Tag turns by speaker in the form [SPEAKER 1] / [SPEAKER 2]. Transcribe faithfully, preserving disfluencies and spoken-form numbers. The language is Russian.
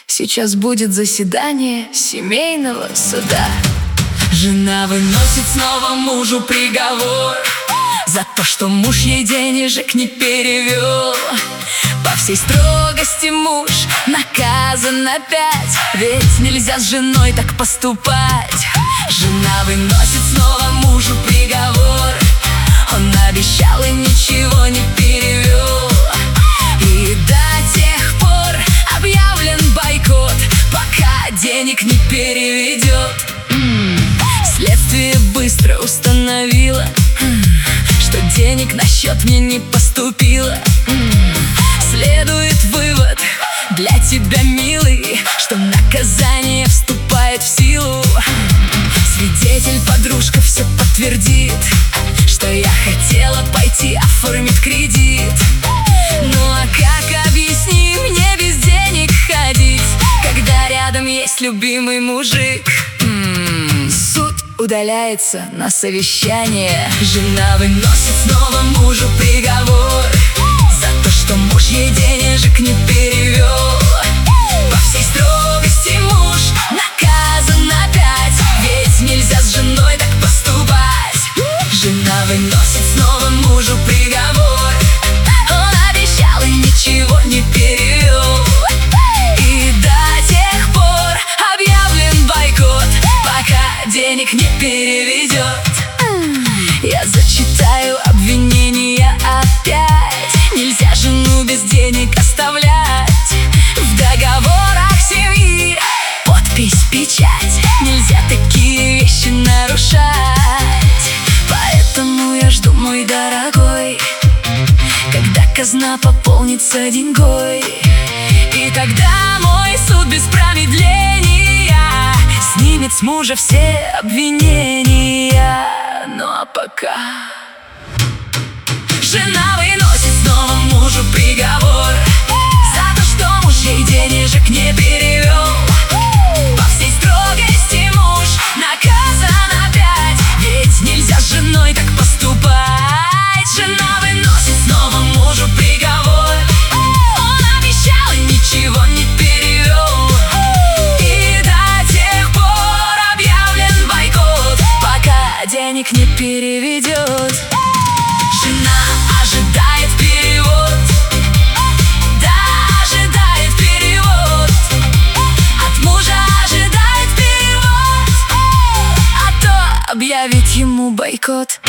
[SPEAKER 1] Сейчас будет заседание семейного суда. Жена выносит снова мужу приговор за то, что муж ей денежек не перевел. По всей строгости муж наказан опять, ведь нельзя с женой так поступать. Жена выносит снова мужу приговор. Он обещал и ничего не перевел. И до тех пор объявлен бойкот, пока денег не переведет. Следствие быстро установило, что денег на счет мне не поступило. Следует вывод для тебя, милый, что наказание вступает в силу. Свидетель, подружка все подтвердит, что я хотела пойти оформить кредит. Ну а как, объясни мне, без денег ходить, когда рядом есть любимый мужик? М-м, суд удаляется на совещание. Жена выносит снова мужу приговор за то, что муж ей денежек не перевел. По всей строгости муж наказан опять, ведь нельзя с женой так поступать. Жена выносит снова мужу приговор. Он обещал и ничего не перевел. И до тех пор объявлен бойкот, пока денег не переведет. Я зачитаю обвинения опять. Нельзя жену без денег оставлять. В договорах семьи подпись, печать. Нельзя такие вещи нарушать. Поэтому я жду, мой дорогой, когда казна пополнится деньгой. И тогда мой суд без промедления снимет с мужа все обвинения. Ну а пока жена выносит снова мужу приговор за то, что муж ей денежек не перевел. По всей строгости муж наказан опять, ведь нельзя с женой так поступать. Жена выносит снова мужу приговор. Он обещал и ничего не перевел. И до тех пор объявлен бойкот, пока денег не переведет. Жена ожидает перевод, да, ожидает перевод. От мужа ожидает перевод, а то объявит ему бойкот.